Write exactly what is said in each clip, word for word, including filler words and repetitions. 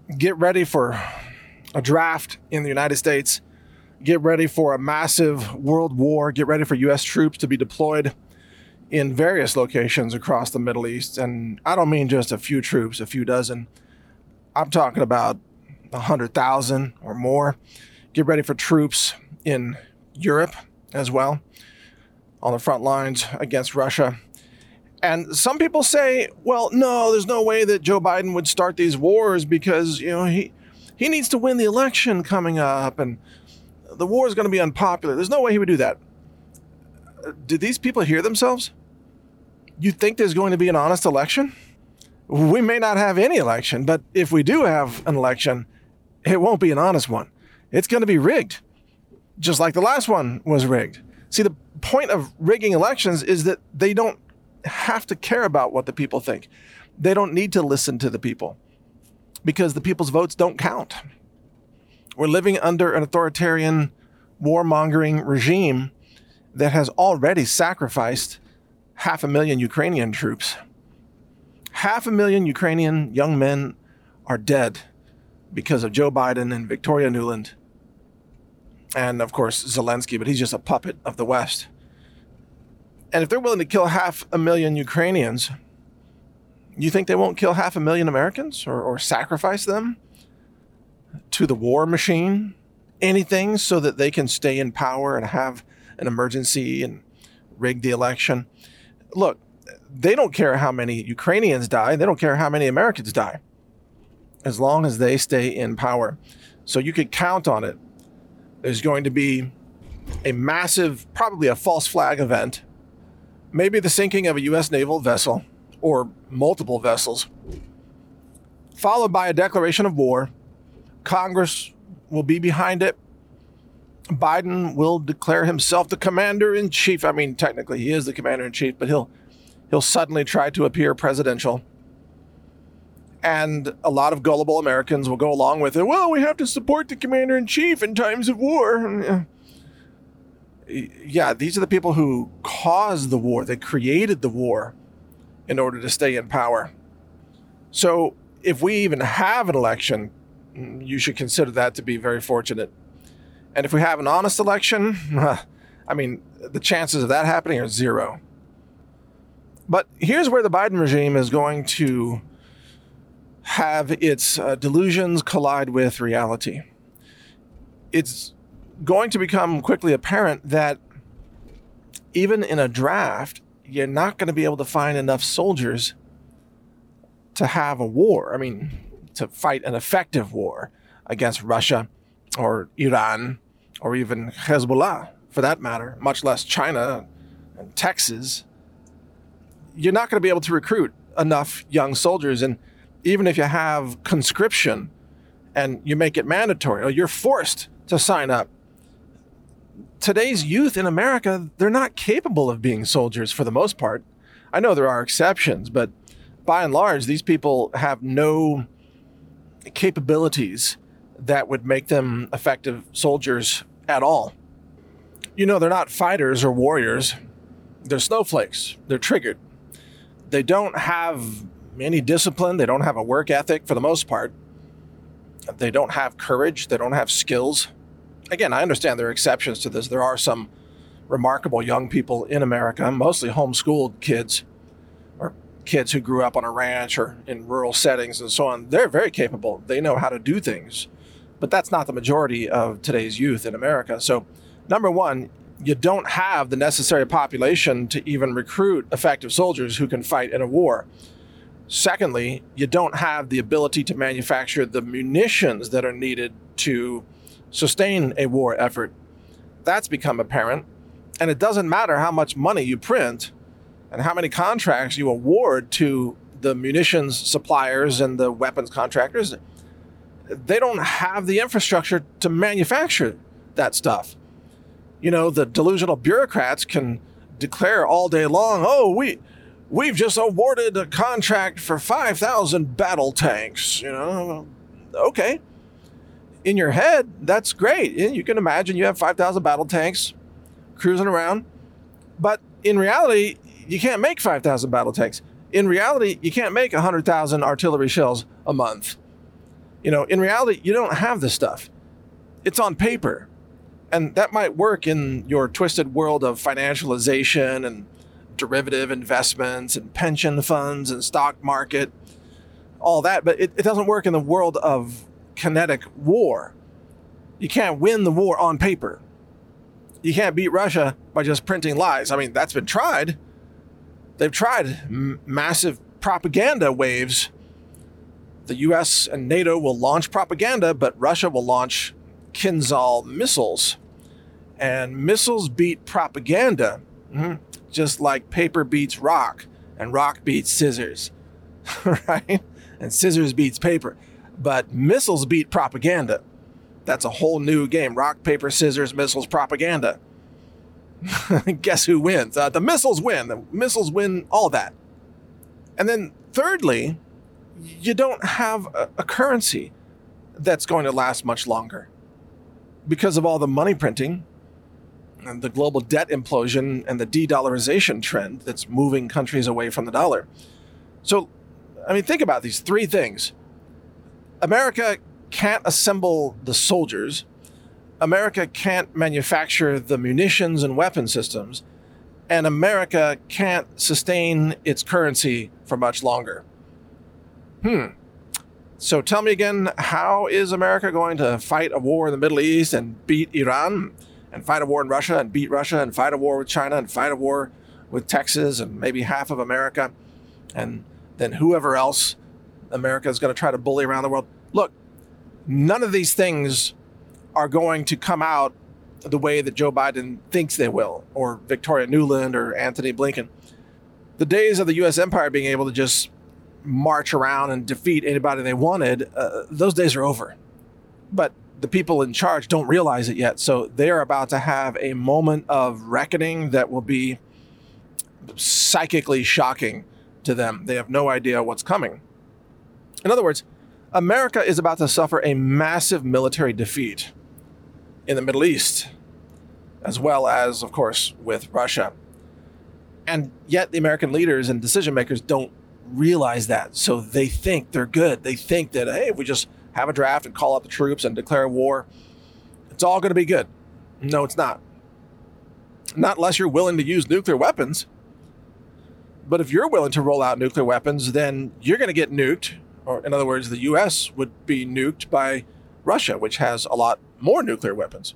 get ready for a draft in the United States. Get ready for a massive world war. Get ready for U S troops to be deployed in various locations across the Middle East. And I don't mean just a few troops, a few dozen. I'm talking about one hundred thousand or more. Get ready for troops in Europe as well, on the front lines against Russia. And some people say, well, no, there's no way that Joe Biden would start these wars because, you know, he he needs to win the election coming up and the war is going to be unpopular. There's no way he would do that. Do these people hear themselves? You think there's going to be an honest election? We may not have any election, but if we do have an election, it won't be an honest one. It's going to be rigged, just like the last one was rigged. See, the point of rigging elections is that they don't have to care about what the people think. They don't need to listen to the people because the people's votes don't count. We're living under an authoritarian, warmongering regime that has already sacrificed half a million Ukrainian troops. Half a million Ukrainian young men are dead because of Joe Biden and Victoria Nuland. And of course, Zelensky, but he's just a puppet of the West. And if they're willing to kill half a million Ukrainians, you think they won't kill half a million Americans or, or sacrifice them to the war machine? Anything so that they can stay in power and have an emergency and rig the election. Look, they don't care how many Ukrainians die. They don't care how many Americans die, as long as they stay in power. So you could count on it. There's going to be a massive, probably a false flag event, maybe the sinking of a U S naval vessel or multiple vessels, followed by a declaration of war. Congress will be behind it. Biden will declare himself the commander-in-chief. I mean, technically he is the commander-in-chief, but he'll he'll suddenly try to appear presidential. And a lot of gullible Americans will go along with it. Well, we have to support the commander-in-chief in times of war. Yeah, these are the people who caused the war. They created the war in order to stay in power. So if we even have an election, you should consider that to be very fortunate. And if we have an honest election, I mean, the chances of that happening are zero. But here's where the Biden regime is going to have its uh, delusions collide with reality. It's going to become quickly apparent that even in a draft, you're not going to be able to find enough soldiers to have a war. I mean, to fight an effective war against Russia or Iran or even Hezbollah, for that matter, much less China and Texas. You're not going to be able to recruit enough young soldiers. And even if you have conscription and you make it mandatory, or you're forced to sign up, today's youth in America, they're not capable of being soldiers for the most part. I know there are exceptions, but by and large, these people have no capabilities that would make them effective soldiers at all. You know, they're not fighters or warriors. They're snowflakes. They're triggered. They don't have any discipline. They don't have a work ethic for the most part. They don't have courage. They don't have skills. Again, I understand there are exceptions to this. There are some remarkable young people in America, mostly homeschooled kids or kids who grew up on a ranch or in rural settings and so on. They're very capable. They know how to do things. But that's not the majority of today's youth in America. So, number one, you don't have the necessary population to even recruit effective soldiers who can fight in a war. Secondly, you don't have the ability to manufacture the munitions that are needed to sustain a war effort. That's become apparent. And it doesn't matter how much money you print and how many contracts you award to the munitions suppliers and the weapons contractors. They don't have the infrastructure to manufacture that stuff. You know, the delusional bureaucrats can declare all day long, oh, we, we've just awarded a contract for five thousand battle tanks. You know, okay. In your head, that's great. You can imagine you have five thousand battle tanks cruising around. But in reality, you can't make five thousand battle tanks. In reality, you can't make one hundred thousand artillery shells a month. You know, in reality, you don't have this stuff. It's on paper. And that might work in your twisted world of financialization and derivative investments and pension funds and stock market, all that. But it, it doesn't work in the world of kinetic war. You can't win the war on paper. You can't beat Russia by just printing lies. I mean, that's been tried. They've tried m- massive propaganda waves. The U S and NATO will launch propaganda, but Russia will launch Kinzhal missiles. And missiles beat propaganda, mm-hmm, just like paper beats rock and rock beats scissors, right? And scissors beats paper. But missiles beat propaganda. That's a whole new game. Rock, paper, scissors, missiles, propaganda. Guess who wins? Uh, the missiles win. The missiles win all that. And then thirdly, you don't have a, a currency that's going to last much longer because of all the money printing and the global debt implosion and the de-dollarization trend that's moving countries away from the dollar. So, I mean, think about these three things. America can't assemble the soldiers. America can't manufacture the munitions and weapon systems. And America can't sustain its currency for much longer. Hmm. So tell me again, how is America going to fight a war in the Middle East and beat Iran, and fight a war in Russia and beat Russia, and fight a war with China and fight a war with Texas and maybe half of America, and then whoever else America is going to try to bully around the world? Look, none of these things are going to come out the way that Joe Biden thinks they will, or Victoria Nuland or Antony Blinken. The days of the U S empire being able to just march around and defeat anybody they wanted, uh, those days are over. But the people in charge don't realize it yet. So they're about to have a moment of reckoning that will be psychically shocking to them. They have no idea what's coming. In other words, America is about to suffer a massive military defeat in the Middle East, as well as, of course, with Russia. And yet the American leaders and decision makers don't realize that. So they think they're good. They think that, hey, if we just have a draft and call up the troops and declare war, it's all going to be good. No, it's not. Not unless you're willing to use nuclear weapons. But if you're willing to roll out nuclear weapons, then you're going to get nuked. Or in other words, the U S would be nuked by Russia, which has a lot more nuclear weapons.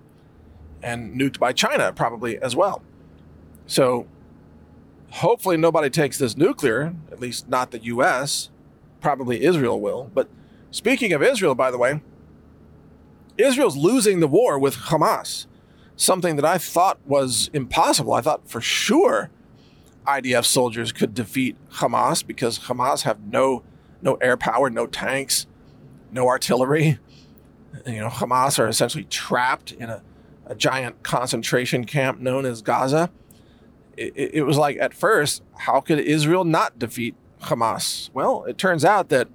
And nuked by China, probably as well. So hopefully nobody takes this nuclear, at least not the U S. Probably Israel will. But speaking of Israel, by the way, Israel's losing the war with Hamas, something that I thought was impossible. I thought for sure I D F soldiers could defeat Hamas because Hamas have no no air power, no tanks, no artillery. You know, Hamas are essentially trapped in a, a giant concentration camp known as Gaza. It, it was like, at first, how could Israel not defeat Hamas? Well, it turns out that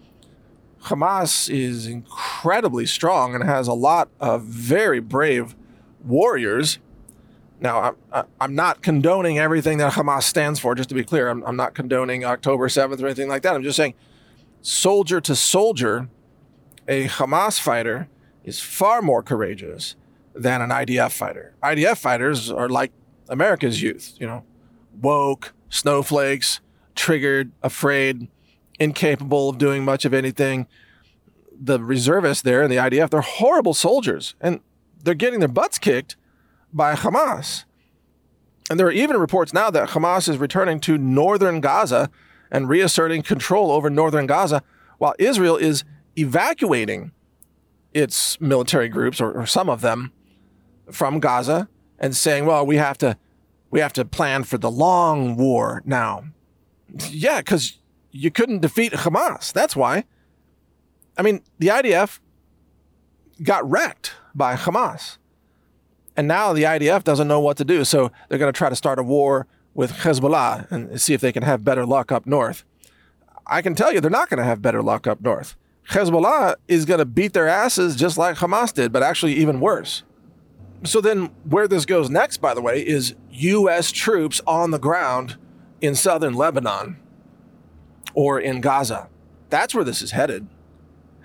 Hamas is incredibly strong and has a lot of very brave warriors. Now, I'm, I'm not condoning everything that Hamas stands for, just to be clear. I'm, I'm not condoning October seventh or anything like that. I'm just saying, soldier to soldier, a Hamas fighter is far more courageous than an I D F fighter. I D F fighters are like America's youth, you know, woke, snowflakes, triggered, afraid, incapable of doing much of anything. The reservists there in the I D F, they're horrible soldiers, and they're getting their butts kicked by Hamas. And there are even reports now that Hamas is returning to northern Gaza and reasserting control over northern Gaza, while Israel is evacuating its military groups, or, or some of them, from Gaza and saying, well, we have to we have to plan for the long war now. Yeah, because you couldn't defeat Hamas. That's why. I mean, the I D F got wrecked by Hamas. And now the I D F doesn't know what to do. So they're going to try to start a war with Hezbollah and see if they can have better luck up north. I can tell you they're not going to have better luck up north. Hezbollah is going to beat their asses just like Hamas did, but actually even worse. So then where this goes next, by the way, is U S troops on the ground in southern Lebanon or in Gaza. That's where this is headed.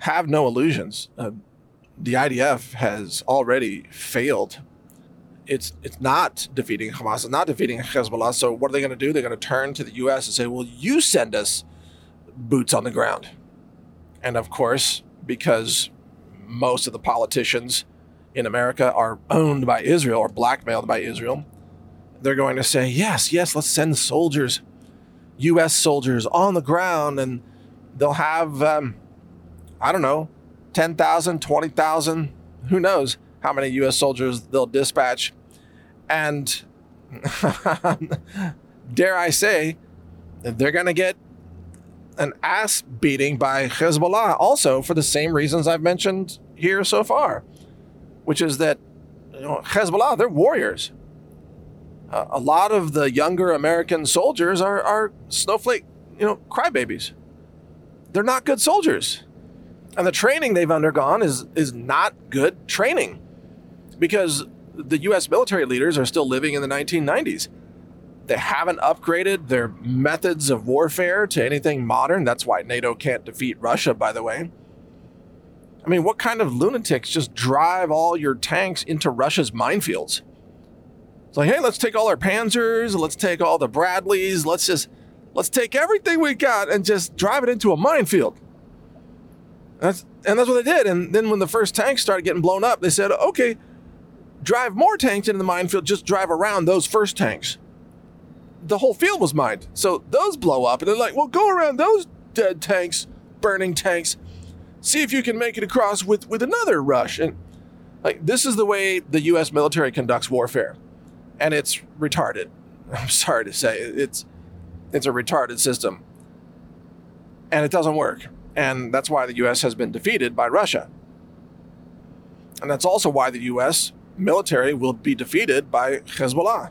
have no illusions. Uh, the I D F has already failed. It's it's not defeating Hamas. It's not defeating Hezbollah. So what are they going to do? They're going to turn to the U S and say, well, you send us boots on the ground. And of course, because most of the politicians in America are owned by Israel or blackmailed by Israel, they're going to say, yes, yes, let's send soldiers, U S soldiers on the ground, and they'll have, um, I don't know, ten thousand, twenty thousand, who knows how many U S soldiers they'll dispatch. And dare I say, they're going to get an ass beating by Hezbollah also for the same reasons I've mentioned here so far, which is that, you know, Hezbollah, they're warriors. Uh, a lot of the younger American soldiers are, are snowflake, you know, crybabies. They're not good soldiers. And the training they've undergone is, is not good training, because the U S military leaders are still living in the nineteen nineties. They haven't upgraded their methods of warfare to anything modern. That's why NATO can't defeat Russia, by the way. I mean, what kind of lunatics just drive all your tanks into Russia's minefields? It's like, hey, let's take all our Panzers, let's take all the Bradleys, let's just, let's take everything we got and just drive it into a minefield. That's, and that's what they did. And then when the first tanks started getting blown up, they said, okay, drive more tanks into the minefield, just drive around those first tanks. The whole field was mined. So those blow up, and they're like, well, go around those dead tanks, burning tanks, see if you can make it across with, with another rush. And like, this is the way the U S military conducts warfare. And it's retarded. I'm sorry to say, it's it's a retarded system. And it doesn't work. And that's why the U S has been defeated by Russia. And that's also why the U S military will be defeated by Hezbollah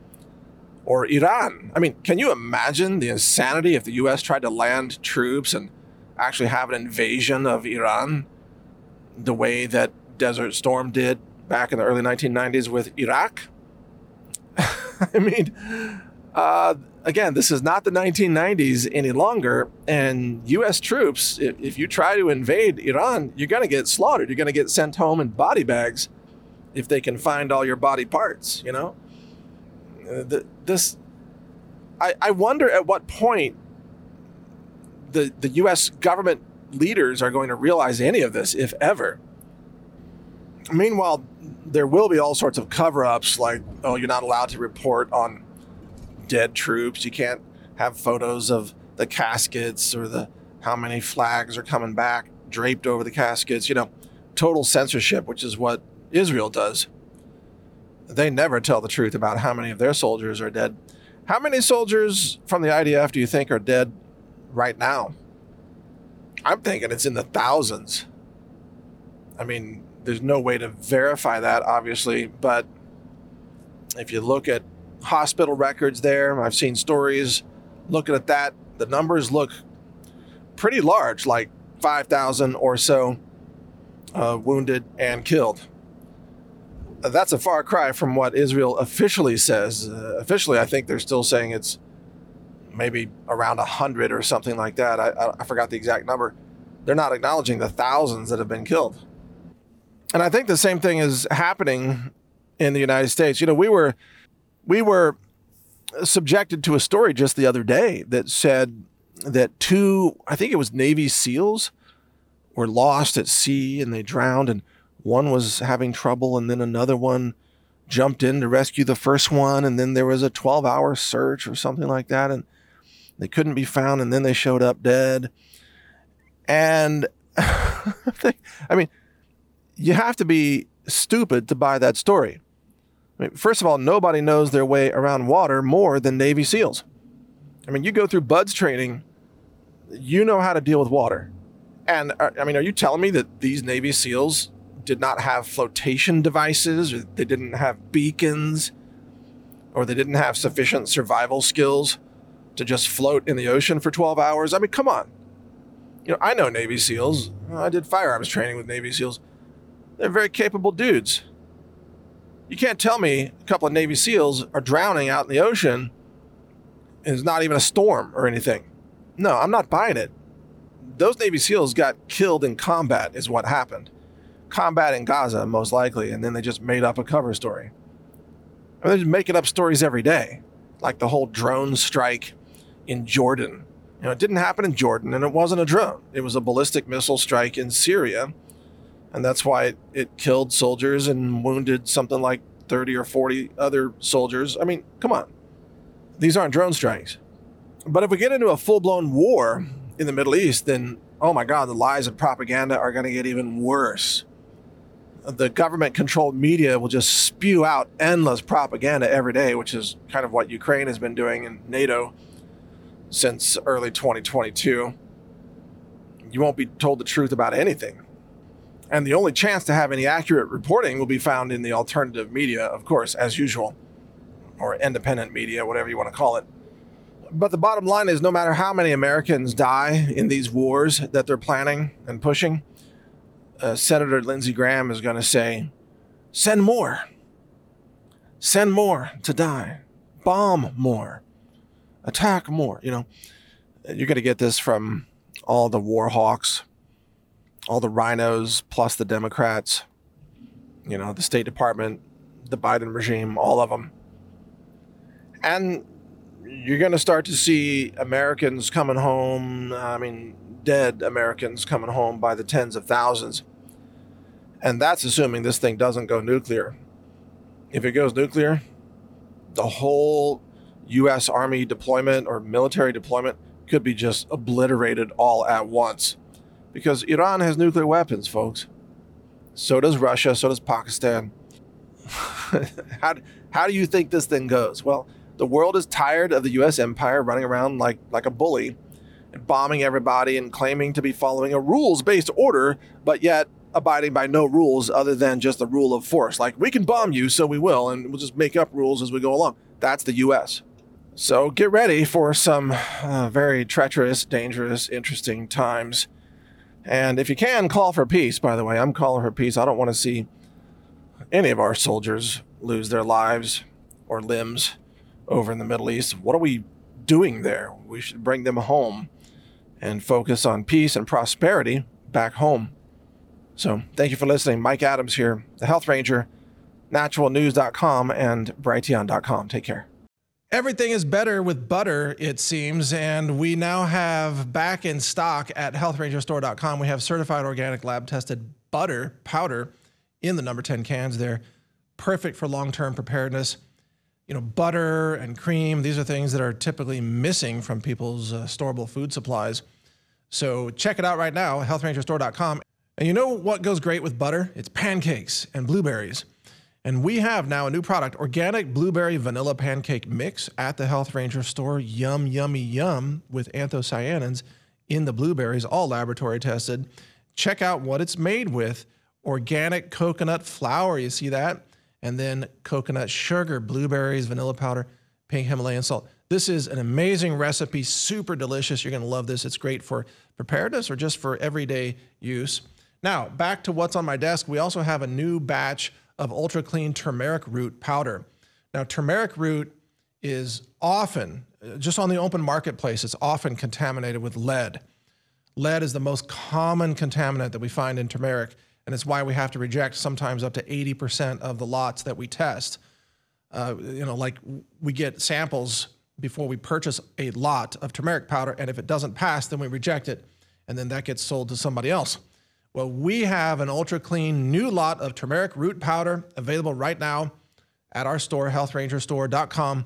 or Iran. I mean, can you imagine the insanity if the U S tried to land troops and actually have an invasion of Iran the way that Desert Storm did back in the early nineteen nineties with Iraq? I mean, uh, again, this is not the nineteen nineties any longer, and U S troops, if, if you try to invade Iran, you're going to get slaughtered. You're going to get sent home in body bags if they can find all your body parts, you know? Uh, the, this, I, I wonder at what point the, the U S government leaders are going to realize any of this, if ever. Meanwhile, there will be all sorts of cover-ups, like, oh, you're not allowed to report on dead troops. You can't have photos of the caskets or the how many flags are coming back draped over the caskets. You know, total censorship, which is what Israel does. They never tell the truth about how many of their soldiers are dead. How many soldiers from the I D F do you think are dead right now? I'm thinking it's in the thousands. I mean, there's no way to verify that, obviously, but if you look at hospital records there, I've seen stories looking at that, the numbers look pretty large, like five thousand or so uh, wounded and killed. That's a far cry from what Israel officially says. Uh, officially, I think they're still saying it's maybe around one hundred or something like that. I, I, I forgot the exact number. They're not acknowledging the thousands that have been killed. And I think the same thing is happening in the United States. You know, we were we were subjected to a story just the other day that said that two, I think it was Navy SEALs, were lost at sea and they drowned, and one was having trouble, and then another one jumped in to rescue the first one, and then there was a twelve-hour search or something like that, and they couldn't be found, and then they showed up dead. And I mean, you have to be stupid to buy that story. I mean, first of all, nobody knows their way around water more than Navy SEALs. I mean, you go through BUD/S training, you know how to deal with water. And I mean, are you telling me that these Navy SEALs did not have flotation devices, or they didn't have beacons, or they didn't have sufficient survival skills to just float in the ocean for twelve hours? I mean, come on. You know, I know Navy SEALs. I did firearms training with Navy SEALs. They're very capable dudes. You can't tell me a couple of Navy SEALs are drowning out in the ocean and it's not even a storm or anything. No, I'm not buying it. those Navy SEALs got killed in combat is what happened. Combat in Gaza, most likely, and then they just made up a cover story. I mean, they're just making up stories every day, like the whole drone strike in Jordan. You know, it didn't happen in Jordan, and it wasn't a drone. It was a ballistic missile strike in Syria, and that's why it, it killed soldiers and wounded something like thirty or forty other soldiers. I mean, come on. These aren't drone strikes. But if we get into a full-blown war in the Middle East, then, oh my God, the lies and propaganda are going to get even worse. The government-controlled media will just spew out endless propaganda every day, which is kind of what Ukraine has been doing in NATO since early twenty twenty-two. You won't be told the truth about anything. And the only chance to have any accurate reporting will be found in the alternative media, of course, as usual, or independent media, whatever you want to call it. But the bottom line is, no matter how many Americans die in these wars that they're planning and pushing, uh, Senator Lindsey Graham is going to say, send more. Send more to die. Bomb more. Attack more. You know, you're going to get this from all the war hawks, all the rhinos, plus the Democrats, you know, the State Department, the Biden regime, all of them. And you're going to start to see Americans coming home, I mean, dead Americans coming home by the tens of thousands. And that's assuming this thing doesn't go nuclear. If it goes nuclear, the whole U S Army deployment or military deployment could be just obliterated all at once. Because Iran has nuclear weapons, folks. So does Russia, so does Pakistan. how, how do you think this thing goes? Well, the world is tired of the U S empire running around like, like a bully and bombing everybody and claiming to be following a rules-based order, but yet abiding by no rules other than just the rule of force. Like, we can bomb you, so we will, and we'll just make up rules as we go along. That's the U S. So get ready for some uh, very treacherous, dangerous, interesting times. And if you can, call for peace, by the way. I'm calling for peace. I don't want to see any of our soldiers lose their lives or limbs over in the Middle East. What are we doing there? We should bring them home and focus on peace and prosperity back home. So thank you for listening. Mike Adams here, the Health Ranger, natural news dot com and brighteon dot com. Take care. Everything is better with butter, it seems, and we now have back in stock at health ranger store dot com. We have certified organic lab-tested butter powder in the number ten cans. They're perfect for long-term preparedness. You know, butter and cream, these are things that are typically missing from people's uh, storable food supplies. So check it out right now, health ranger store dot com. And you know what goes great with butter? It's pancakes and blueberries. And we have now a new product, organic blueberry vanilla pancake mix at the Health Ranger store. Yum, yummy, yum, with anthocyanins in the blueberries, all laboratory tested. Check out what it's made with. Organic coconut flour, you see that? And then coconut sugar, blueberries, vanilla powder, pink Himalayan salt. This is an amazing recipe, super delicious. You're gonna love this. It's great for preparedness or just for everyday use. Now, back to what's on my desk. We also have a new batch of Ultra Clean turmeric root powder. Now, turmeric root is often, just on the open marketplace, it's often contaminated with lead. Lead is the most common contaminant that we find in turmeric, and it's why we have to reject sometimes up to eighty percent of the lots that we test. Uh, you know, like we get samples before we purchase a lot of turmeric powder, and if it doesn't pass, then we reject it, and then that gets sold to somebody else. Well, we have an ultra clean new lot of turmeric root powder available right now at our store, health ranger store dot com.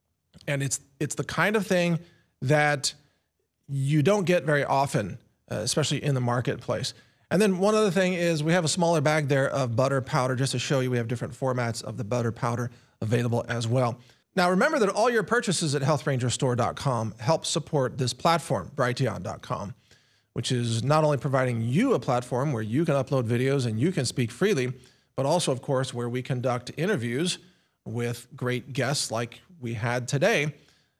And it's it's the kind of thing that you don't get very often, uh, especially in the marketplace. And then one other thing is we have a smaller bag there of butter powder, just to show you we have different formats of the butter powder available as well. Now, remember that all your purchases at health ranger store dot com help support this platform, brighteon dot com. Which is not only providing you a platform where you can upload videos and you can speak freely, but also, of course, where we conduct interviews with great guests like we had today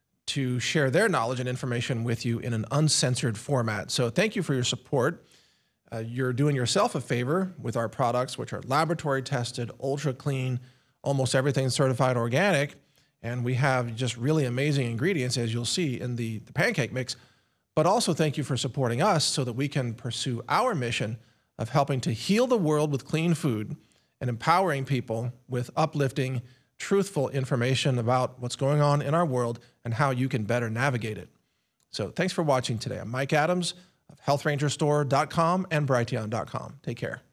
to share their knowledge and information with you in an uncensored format. So thank you for your support. Uh, you're doing yourself a favor with our products, which are laboratory tested, ultra clean, almost everything certified organic. And we have just really amazing ingredients, as you'll see in the, the pancake mix. but also thank you for supporting us so that we can pursue our mission of helping to heal the world with clean food and empowering people with uplifting, truthful information about what's going on in our world and how you can better navigate it. So thanks for watching today. I'm Mike Adams of health ranger store dot com and brighteon dot com. Take care.